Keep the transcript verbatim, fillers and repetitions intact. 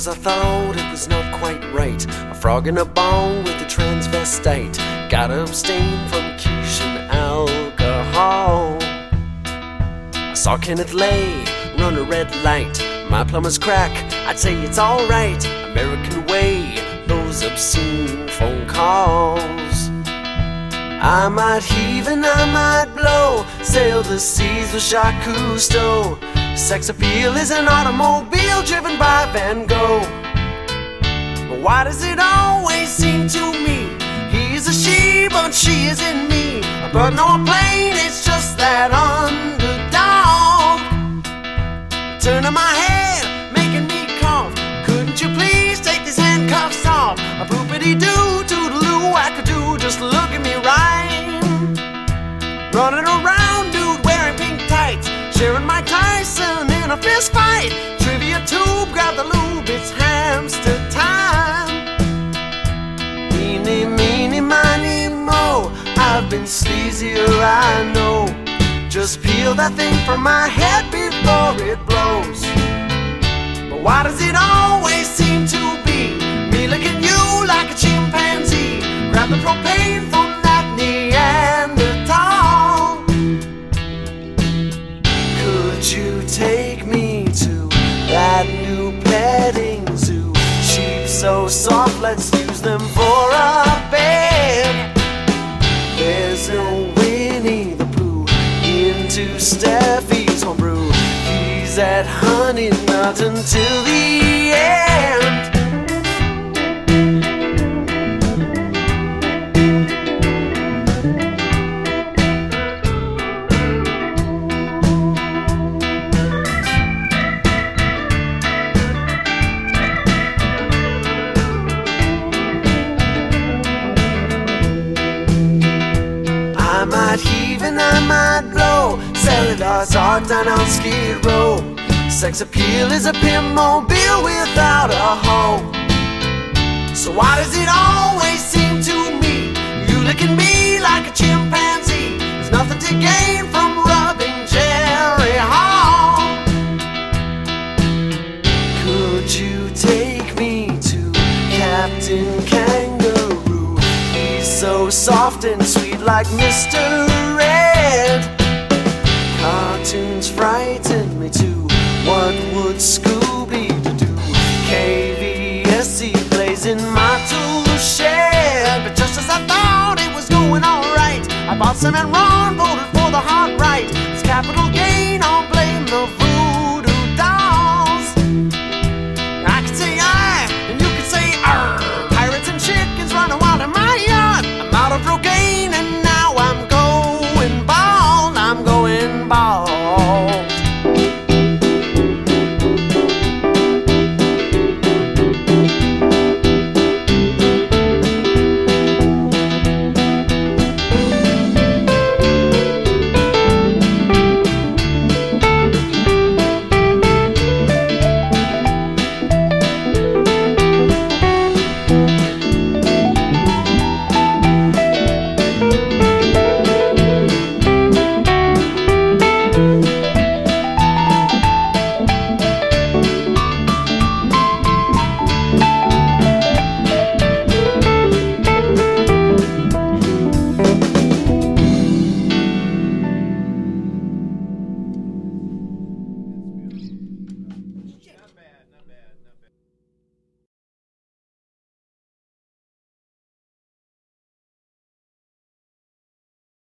as I thought, it was not quite right. A frog in a bong with a transvestite. Gotta abstain from quiche and alcohol. I saw Kenneth Lay run a red light. My plumber's crack, I'd say it's alright. American way, those obscene phone calls. I might heave and I might blow, sail the seas with Jacques Cousteau. Sex appeal is an automobile driven by Van Gogh. But why does it always seem to me he is a she but she is in me? A bird nor a plane, it's just that underdog. Turning my head, making me cough. Couldn't you please take these handcuffs off? A poopity-doo, toodaloo, wackadoo, just look at me right. Running around, dude, wearing pink tights, sharing Mike Tyson in a fist fight. Trivia tube, grab the lube, it's hamster time. Meeny, meeny, miny, mo, I've been sleazier, I know. Just peel that thing from my head before it blows. But why does it always seem to be me licking you like a chimpanzee? Grab the propane from that Neanderthal. Could you take me to that new petting zoo? Sheep so soft, let's use them for a bed. There's no Winnie the Pooh into Steffi's homebrew. He's at Honey Nut until the end. I might heave and I might blow, salad ours are down on Skid Row. Sex appeal is a pimp mobile without a hoe. So why does it always seem to me you licking me like a chimpanzee? There's nothing to gain from rubbing Jerry Hall. Could you take me to Captain Kangaroo? He's so soft and sweet like Mister Red. Cartoons frighten me too. What would Scooby do? K V S C plays in my tool shed. But just as I thought it was going alright, I bought some and Ron voted for the hot right. It's capital gain, I'll blame the